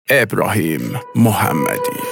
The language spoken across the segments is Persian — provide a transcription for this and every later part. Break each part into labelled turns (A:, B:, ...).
A: ابراهیم محمدی.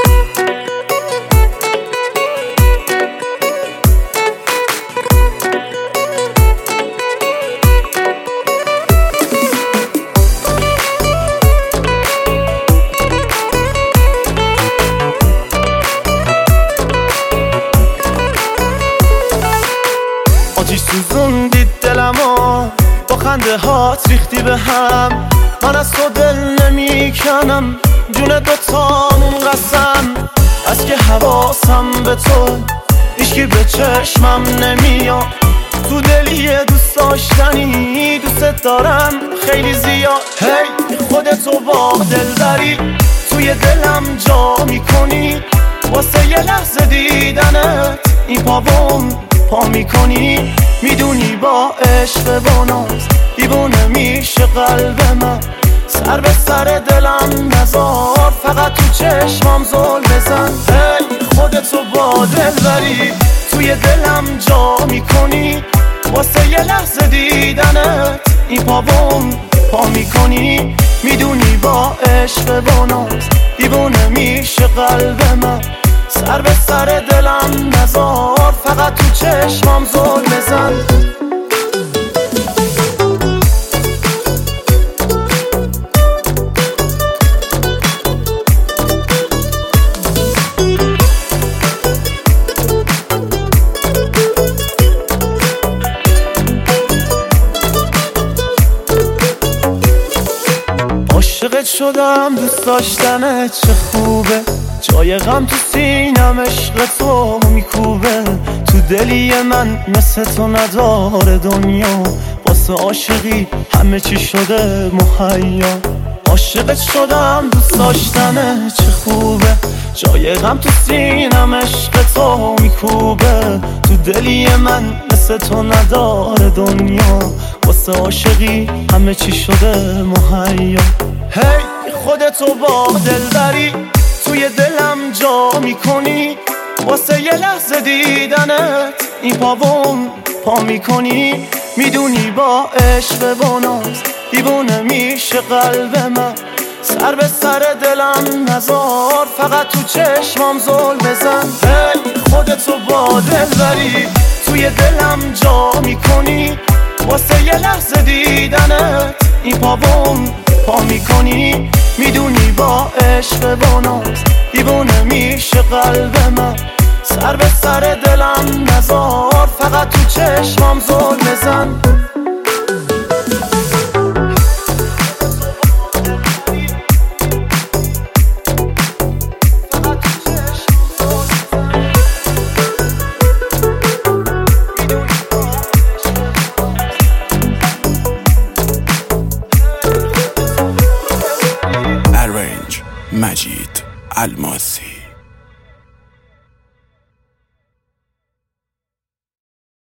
B: آتیش سوزوندی دلمو با خنده هات ریختی به هم. من از تو دل نمی کنم جون دوتامون قسم. از که حواسم به تو هیچکی به چشمم نمیاد. تو دلی دوست داشتنی دوست دارم خیلی زیاد. هی خودتو با دل بری توی دلم جا میکنی. واسه یه لحظه دیدنت این پا میکنی. میدونی با عشق و ناز دیوونه میشه قلب من. سر به سر دلم نزار فقط تو چشمام زل بزن. هی خودتو با دل بری توی دلم جا میکنی. واسه یه لحظه دیدنت این پا میکنی. میدونی با عشق و ناز دیوونه میشه قلب من. سر به سر دلم نزار فقط تو چشمام زل بزن. عاشقت شدم دوست داشتنت چه خوبه. جای غم تو سینم عشق تو میکوبه. تو دلی من مثل تو نداره دنیا. واسه عاشقی همه چی شده مهیا. عاشقت شدم دوست داشتنت چه خوبه. جای غم تو سینم عشق تو میکوبه. تو دلی من مثل تو نداره دنیا. واسه عاشقی همه چی شده مهیا. هی خودتو با دل بری توی دلم جا میکنی. واسه یه لحظه دیدنت این پا میکنی. میدونی با عشق و ناز دیوونه میشه قلب من. سر به سر دلم نزار فقط تو چشمام زل بزن. هی خودتو با دل بری توی دلم جا میکنی. واسه یه لحظه دیدنت این پا میکنی. میدونی با عشق و ناز دیوونه میشه قلب من. سر به سر دلم نزار فقط تو چشمام زل بزن.
A: مجید الماسی.